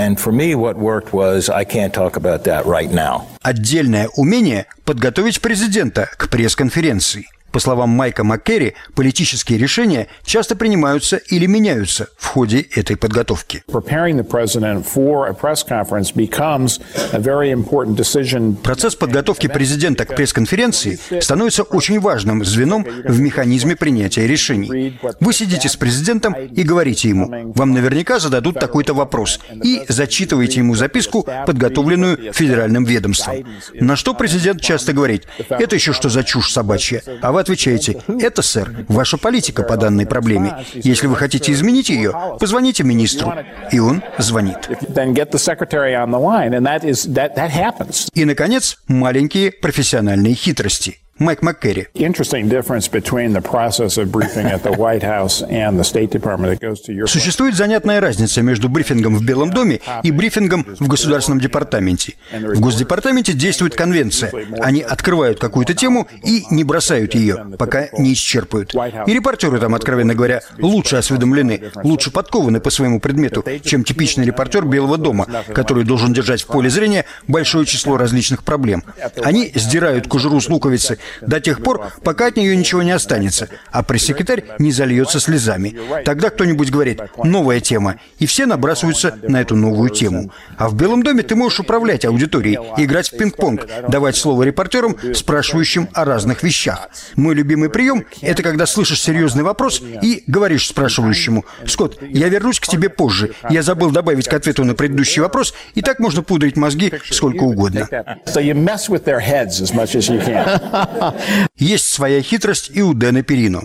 Отдельное умение – подготовить президента к пресс-конференции. По словам Майка Маккери, политические решения часто принимаются или меняются в ходе этой подготовки. Процесс подготовки президента к пресс-конференции становится очень важным звеном в механизме принятия решений. Вы сидите с президентом и говорите ему, вам наверняка зададут такой-то вопрос, и зачитываете ему записку, подготовленную федеральным ведомством. На что президент часто говорит, это еще что за чушь собачья, а вы отвечаете, это, сэр, ваша политика по данной проблеме. Если вы хотите изменить ее, позвоните министру. И он звонит. И, наконец, маленькие профессиональные хитрости. Майк Маккери. Существует занятная разница между брифингом в Белом доме и брифингом в Государственном департаменте. В Госдепартаменте действует конвенция. Они открывают какую-то тему и не бросают ее, пока не исчерпают. И репортеры там, откровенно говоря, лучше осведомлены, лучше подкованы по своему предмету, чем типичный репортер Белого дома, который должен держать в поле зрения большое число различных проблем. Они сдирают кожуру с луковицы до тех пор, пока от нее ничего не останется, а пресс-секретарь не зальется слезами. Тогда кто-нибудь говорит «новая тема», и все набрасываются на эту новую тему. А в Белом доме ты можешь управлять аудиторией, играть в пинг-понг, давать слово репортерам, спрашивающим о разных вещах. Мой любимый прием – это когда слышишь серьезный вопрос и говоришь спрашивающему: «Скотт, я вернусь к тебе позже. Я забыл добавить к ответу на предыдущий вопрос», и так можно пудрить мозги сколько угодно. Есть своя хитрость и у Дэна Перино.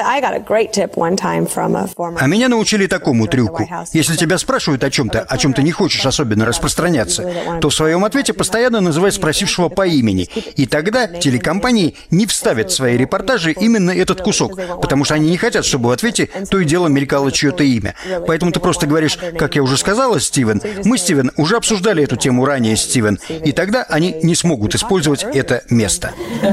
А меня научили такому трюку. Если тебя спрашивают о чем ты не хочешь особенно распространяться, то в своем ответе постоянно называй спросившего по имени. И тогда телекомпании не вставят в свои репортажи именно этот кусок, потому что они не хотят, чтобы в ответе то и дело мелькало чье-то имя. Поэтому ты просто говоришь: «Как я уже сказала, Стивен, мы, Стивен, уже обсуждали эту тему ранее, Стивен», и тогда они не смогут использовать это место.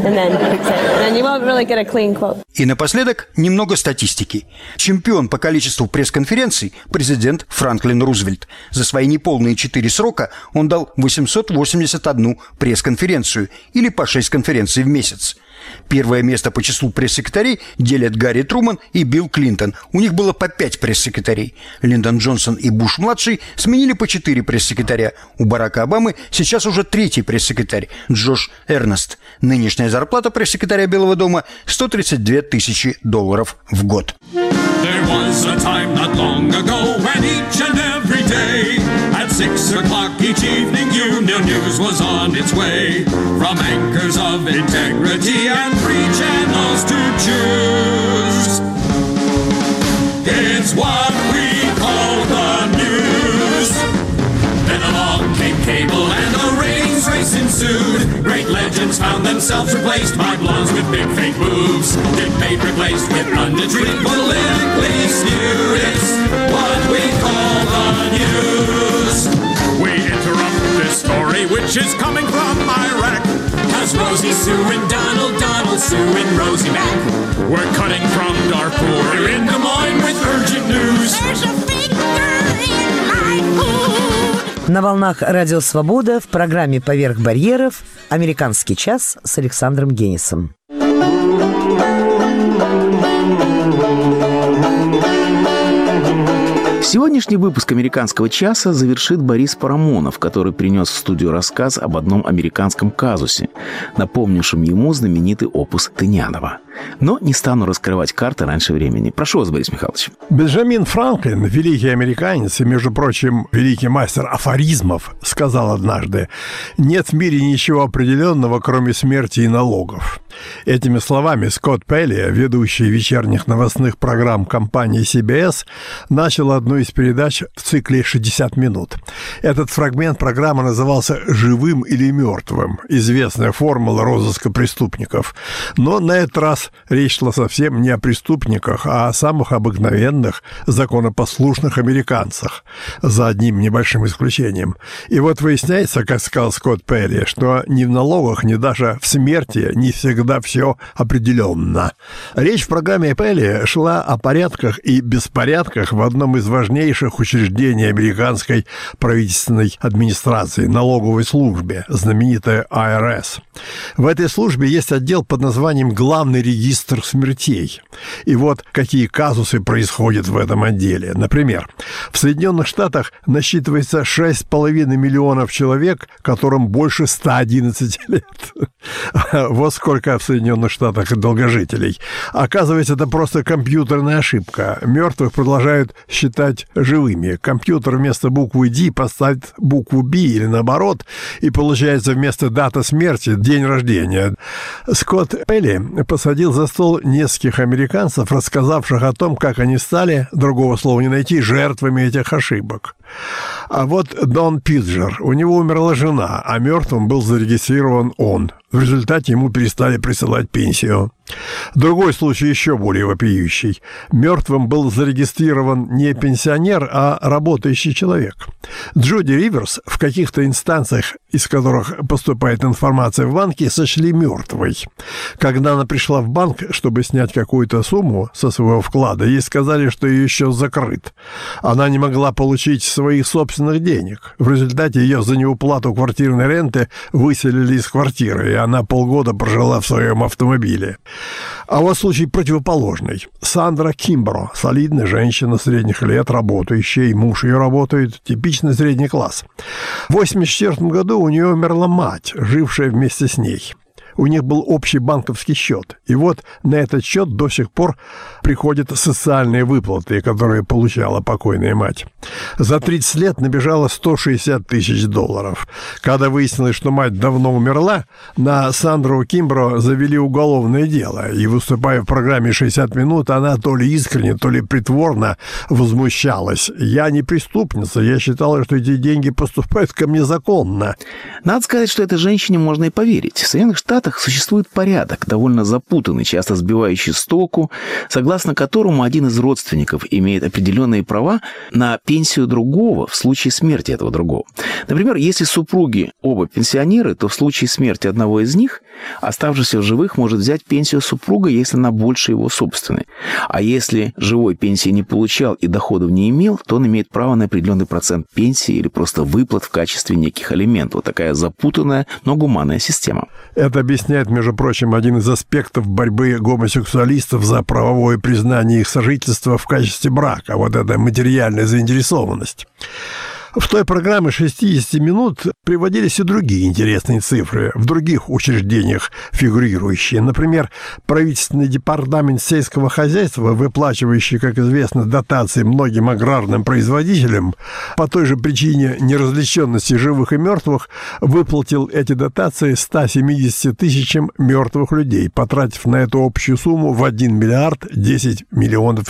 И напоследок немного статистики. Чемпион по количеству пресс-конференций – президент Франклин Рузвельт. За свои неполные 4 срока он дал 881 пресс-конференцию, или по 6 конференций в месяц. Первое место по числу пресс-секретарей делят Гарри Труман и Билл Клинтон. У них было по 5 пресс-секретарей. Линдон Джонсон и Буш-младший сменили по 4 пресс-секретаря. У Барака Обамы сейчас уже 3-й пресс-секретарь Джош Эрнест. Нынешняя зарплата пресс-секретаря Белого дома – $132 тысячи в год. There was a time not long ago when each and every day at 6 o'clock each evening you knew news was on its way. From anchors of integrity and free channels to choose. It's what we call the news. Then along came cable and a ratings race ensued. Great legends found themselves replaced by blondes with big fake boobs. Debate replaced with punditry, politically skewed. It's what we call the news. We interrupt this story, which is coming from Iraq. Cause Rosie Sue and Donald Sue and Rosie Mac. We're cutting from Darfur. We're in Des Moines with urgent news. There's a finger in my food. На волнах Радио Свобода в программе «Поверх барьеров» «Американский час» с Александром Генисом. Сегодняшний выпуск «Американского часа» завершит Борис Парамонов, который принес в студию рассказ об одном американском казусе, напомнившем ему знаменитый опус Тынянова. Но не стану раскрывать карты раньше времени. Прошу вас, Борис Михайлович. Бенджамин Франклин, великий американец и, между прочим, великий мастер афоризмов, сказал однажды: «Нет в мире ничего определенного, кроме смерти и налогов». Этими словами Скотт Пелли, ведущий вечерних новостных программ компании CBS, начал одну из передач в цикле «60 минут». Этот фрагмент программы назывался «Живым или мертвым», известная формула розыска преступников. Но на этот раз речь шла совсем не о преступниках, а о самых обыкновенных, законопослушных американцах, за одним небольшим исключением. И вот выясняется, как сказал Скотт Пелли, что ни в налогах, ни даже в смерти не всегда все определенно. Речь в программе Пелли шла о порядках и беспорядках в одном из важнейших учреждений американской правительственной администрации, налоговой службе, знаменитой IRS. В этой службе есть отдел под названием «Главный регистр смертей». И вот какие казусы происходят в этом отделе. Например, в Соединенных Штатах насчитывается 6,5 миллионов человек, которым больше 111 лет. Вот сколько в Соединенных Штатах долгожителей. Оказывается, это просто компьютерная ошибка. Мертвых продолжают считать живыми. Компьютер вместо буквы D поставит букву B или наоборот, и получается вместо даты смерти день рождения. Скотт Пелли посадил за стол нескольких американцев, рассказавших о том, как они стали, другого слова не найти, жертвами этих ошибок. А вот Дон Пиджер, у него умерла жена, а мертвым был зарегистрирован он. В результате ему перестали присылать пенсию. Другой случай еще более вопиющий. Мертвым был зарегистрирован не пенсионер, а работающий человек. Джуди Риверс в каких-то инстанциях, из которых поступает информация в банке, сочли мертвой. Когда она пришла в банк, чтобы снять какую-то сумму со своего вклада, ей сказали, что ее счет закрыт. Она не могла получить свои собственные собственных денег. В результате ее за неуплату квартирной ренты выселили из квартиры, и она полгода прожила в своем автомобиле. А вот случай противоположный. Сандра Кимбро, солидная женщина средних лет, работающая, и муж ее работает, типичный средний класс. В 1984 году у нее умерла мать, жившая вместе с ней. У них был общий банковский счет. И вот на этот счет до сих пор приходят социальные выплаты, которые получала покойная мать. За 30 лет набежало $160 тысяч. Когда выяснилось, что мать давно умерла, на Сандру Кимбро завели уголовное дело. И, выступая в программе «60 минут», она то ли искренне, то ли притворно возмущалась. «Я не преступница, я считала, что эти деньги поступают ко мне законно». Надо сказать, что этой женщине можно и поверить. В Соединенных Штатах существует порядок, довольно запутанный, часто сбивающий с толку, согласно которому один из родственников имеет определенные права на пенсию другого в случае смерти этого другого. Например, если супруги оба пенсионеры, то в случае смерти одного из них оставшийся в живых может взять пенсию супруга, если она больше его собственной. А если живой пенсии не получал и доходов не имел, то он имеет право на определенный процент пенсии или просто выплат в качестве неких алиментов. Вот такая запутанная, но гуманная система. Это объясняет, между прочим, один из аспектов борьбы гомосексуалистов за правовое признание их сожительства в качестве брака. Вот эта материальная заинтересованность. В той программе 60 минут приводились и другие интересные цифры, в других учреждениях фигурирующие. Например, правительственный департамент сельского хозяйства, выплачивающий, как известно, дотации многим аграрным производителям, по той же причине неразличенности живых и мертвых, выплатил эти дотации 170 тысячам мертвых людей, потратив на эту общую сумму в $1 миллиард 10 миллионов.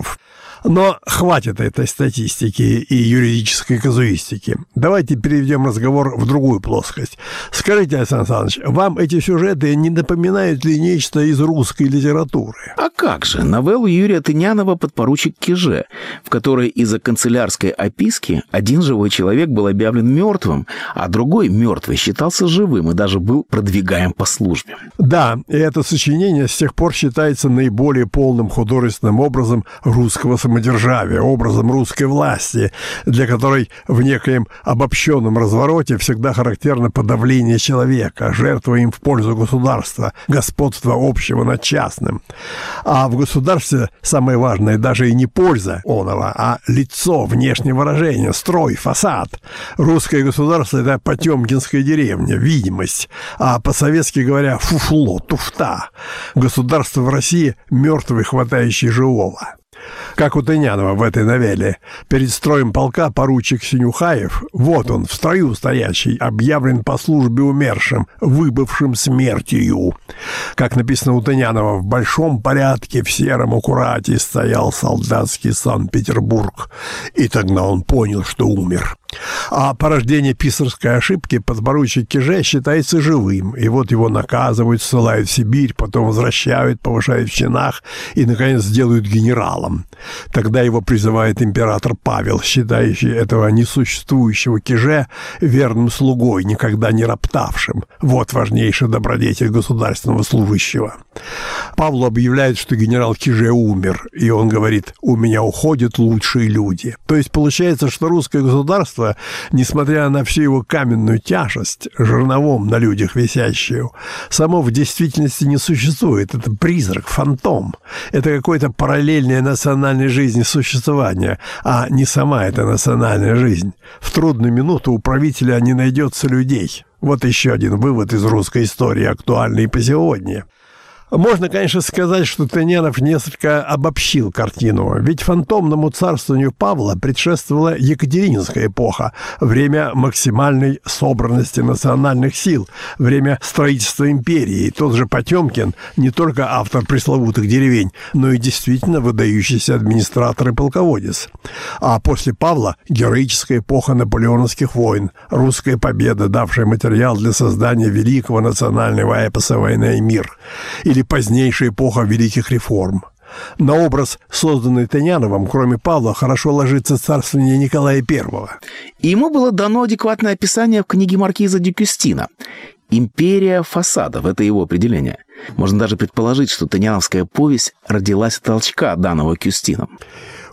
Но хватит этой статистики и юридической казуистики. Давайте переведем разговор в другую плоскость. Скажите, Александр Александрович, вам эти сюжеты не напоминают ли нечто из русской литературы? А как же? Новеллу Юрия Тынянова «Подпоручик Киже», в которой из-за канцелярской описки один живой человек был объявлен мертвым, а другой мертвый считался живым и даже был продвигаем по службе. Да, и это сочинение с тех пор считается наиболее полным художественным образом русского самодержавия, образом русской власти, для которой в некоем обобщенном развороте всегда характерно подавление человека, жертва им в пользу государства, господство общего над частным. А в государстве самое важное даже и не польза оного, а лицо, внешнее выражение, строй, фасад. Русское государство – это потемкинская деревня, видимость, а по-советски говоря, фуфло, туфта. Государство в России – мертвый, хватающий живого. Как у Тынянова в этой новелле. Перед строем полка поручик Синюхаев, вот он, в строю стоящий, объявлен по службе умершим, выбывшим смертью. Как написано у Тынянова, в большом порядке, в сером аккурате стоял солдатский Санкт-Петербург. И тогда он понял, что умер. А порождение писарской ошибки подпоручик Киже считается живым, и вот его наказывают, ссылают в Сибирь, потом возвращают, повышают в чинах и, наконец, делают генералом. Тогда его призывает император Павел, считающий этого несуществующего Киже верным слугой, никогда не роптавшим. Вот важнейший добродетель государственного служащего. Павлу объявляют, что генерал Киже умер, и он говорит: «У меня уходят лучшие люди». То есть получается, что русское государство, несмотря на всю его каменную тяжесть, жерновом на людях висящую, само в действительности не существует. Это призрак, фантом. Это какое-то параллельное национальной жизни существование, а не сама эта национальная жизнь. В трудную минуту у правителя не найдется людей. Вот еще один вывод из русской истории, актуальный и по сегодня. Можно, конечно, сказать, что Тынянов несколько обобщил картину, ведь фантомному царствованию Павла предшествовала Екатерининская эпоха, время максимальной собранности национальных сил, время строительства империи. И тот же Потемкин не только автор пресловутых деревень, но и действительно выдающийся администратор и полководец. А после Павла героическая эпоха наполеоновских войн, русская победа, давшая материал для создания великого национального эпоса «Война и мир», или позднейшая эпоха великих реформ. На образ, созданный Тыняновым, кроме Павла, хорошо ложится царствование Николая I. И ему было дано адекватное описание в книге маркиза де Кюстина «Империя фасадов» — это его определение. Можно даже предположить, что тыняновская повесть родилась от толчка, данного Кюстином.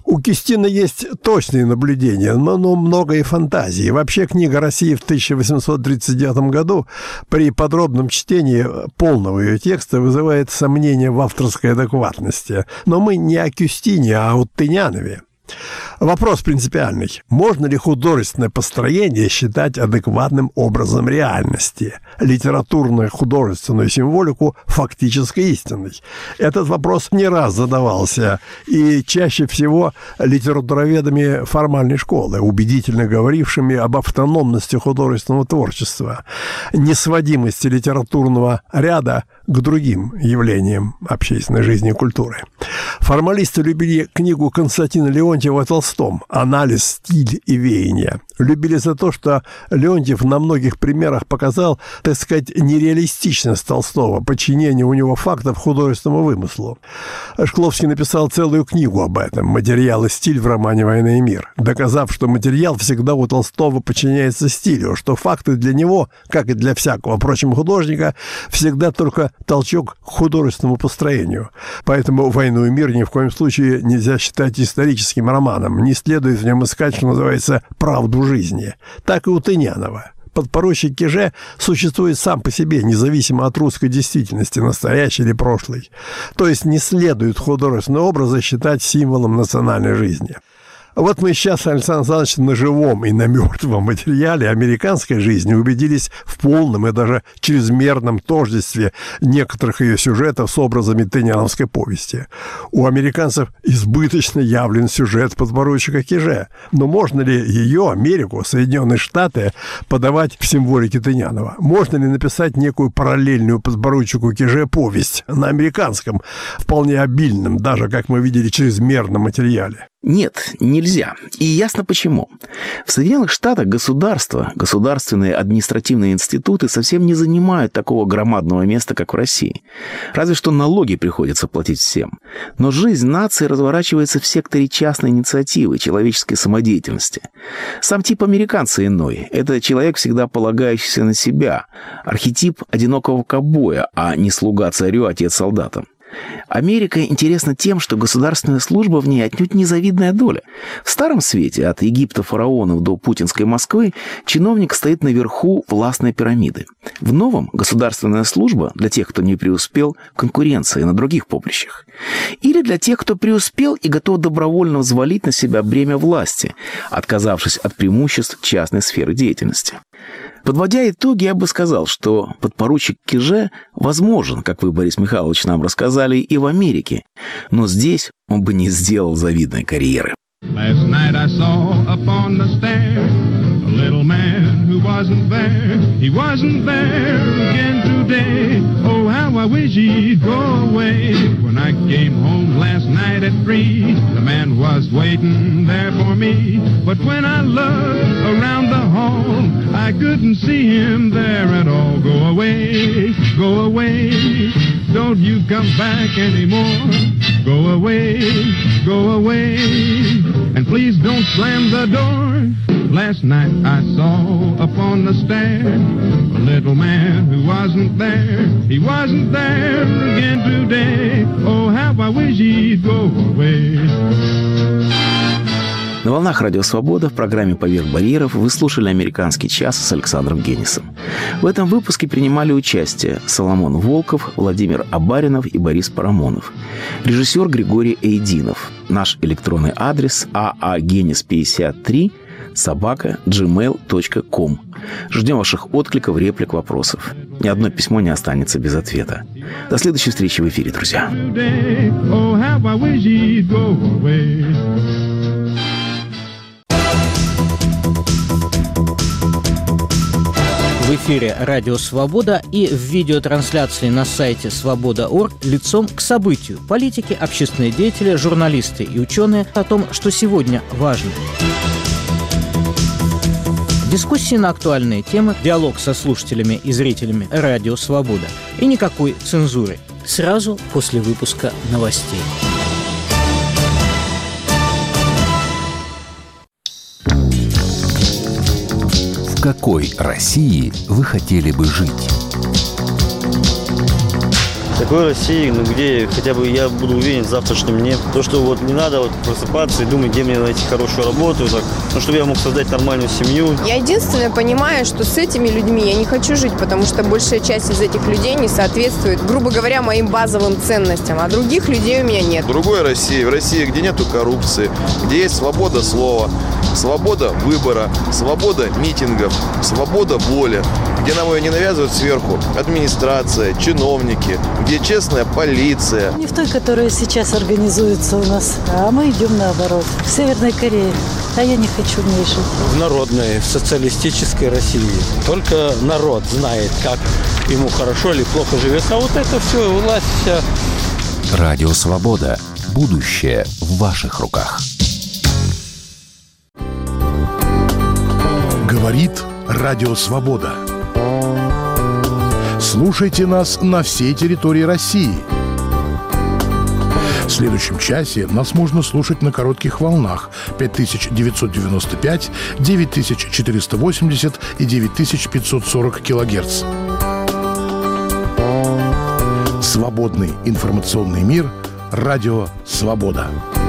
У Кюстина есть точные наблюдения, но много и фантазии. Вообще, книга «Россия» в 1839 году при подробном чтении полного ее текста вызывает сомнения в авторской адекватности. Но мы не о Кюстине, а о Тынянове. Вопрос принципиальный. Можно ли художественное построение считать адекватным образом реальности? Литературную художественную символику фактически истинной? Этот вопрос не раз задавался, и чаще всего литературоведами формальной школы, убедительно говорившими об автономности художественного творчества, несводимости литературного ряда к другим явлениям общественной жизни и культуры. Формалисты любили книгу Константина Леонтьева о Толстом «Анализ, стиль и веяния». Любили за то, что Леонтьев на многих примерах показал, так сказать, нереалистичность Толстого, подчинение у него фактов художественному вымыслу. Шкловский написал целую книгу об этом «Материал и стиль» в романе «Война и мир», доказав, что материал всегда у Толстого подчиняется стилю, что факты для него, как и для всякого, впрочем, художника, всегда только толчок к художественному построению. Поэтому «Войну и мир» ни в коем случае нельзя считать историческим романом, не следует в нем искать, что называется, правду жизни. Так и у Тынянова. Подпоручик Киже существует сам по себе, независимо от русской действительности, настоящей или прошлой. То есть не следует художественные образы считать символом национальной жизни. Вот мы сейчас, Александр Александрович, на живом и на мертвом материале американской жизни убедились в полном и даже чрезмерном тождестве некоторых ее сюжетов с образами тыняновской повести. У американцев избыточно явлен сюжет подпоручика Киже. Но можно ли ее, Америку, Соединенные Штаты, подавать в символике Тынянова? Можно ли написать некую параллельную подпоручику Киже повесть на американском, вполне обильном, даже, как мы видели, чрезмерном материале? Нет, нельзя. И ясно почему. В Соединенных Штатах государственные административные институты совсем не занимают такого громадного места, как в России. Разве что налоги приходится платить всем. Но жизнь нации разворачивается в секторе частной инициативы, человеческой самодеятельности. Сам тип американца иной. Это человек, всегда полагающийся на себя. Архетип одинокого ковбоя, а не слуга царю, отец солдатам. Америка интересна тем, что государственная служба в ней отнюдь незавидная доля. В Старом Свете, от Египта фараонов до путинской Москвы, чиновник стоит наверху властной пирамиды. В Новом государственная служба для тех, кто не преуспел в конкуренции на других поприщах. Или для тех, кто преуспел и готов добровольно взвалить на себя бремя власти, отказавшись от преимуществ частной сферы деятельности. Подводя итоги, я бы сказал, что подпоручик Киже возможен, как вы, Борис Михайлович, нам рассказали, и в Америке, но здесь он бы не сделал завидной карьеры. Last night I saw upon the stairs a little man who wasn't there. He wasn't there again today. Oh, how I wish he'd go away. When I came home last night at 3, the man was waiting there for me. But when I looked around the hall, I couldn't see him there at all. Go away, go away. Don't you come back anymore. Go away, go away. And please don't slam the door. Last night I saw upon the stair a little man who wasn't there. He wasn't there again today. Oh, how I wish he'd go away. На волнах Радио Свобода в программе «Поверх барьеров» вы слушали «Американский час» с Александром Генисом. В этом выпуске принимали участие Соломон Волков, Владимир Абаринов и Борис Парамонов. Режиссер Григорий Эйдинов. Наш электронный адрес aagenis53@gmail.com. Ждем ваших откликов, реплик, вопросов. Ни одно письмо не останется без ответа. До следующей встречи в эфире, друзья. В эфире «Радио Свобода» и в видеотрансляции на сайте свобода.орг лицом к событию. Политики, общественные деятели, журналисты и ученые о том, что сегодня важно. Дискуссии на актуальные темы, диалог со слушателями и зрителями «Радио Свобода». И никакой цензуры. Сразу после выпуска новостей. В какой России вы хотели бы жить? Такой России, где хотя бы я буду уверен в завтрашнем дне. То, что вот не надо вот просыпаться и думать, где мне найти хорошую работу, так, чтобы я мог создать нормальную семью. Я единственное понимаю, что с этими людьми я не хочу жить, потому что большая часть из этих людей не соответствует, грубо говоря, моим базовым ценностям, а других людей у меня нет. В другой России, в России, где нету коррупции, где есть свобода слова, свобода выбора, свобода митингов, свобода воли, где нам ее не навязывают сверху администрация, чиновники, где честная полиция. Не в той, которая сейчас организуется у нас, а мы идем наоборот, в Северной Корее. А я не хочу в ней жить. В народной, в социалистической России. Только народ знает, как ему хорошо или плохо живется. А вот это все, власть вся. Радио «Свобода». Будущее в ваших руках. Говорит Радио «Свобода». Слушайте нас на всей территории России. В следующем часе нас можно слушать на коротких волнах 5995, 9480 и 9540 килогерц. Свободный информационный мир. Радио «Свобода».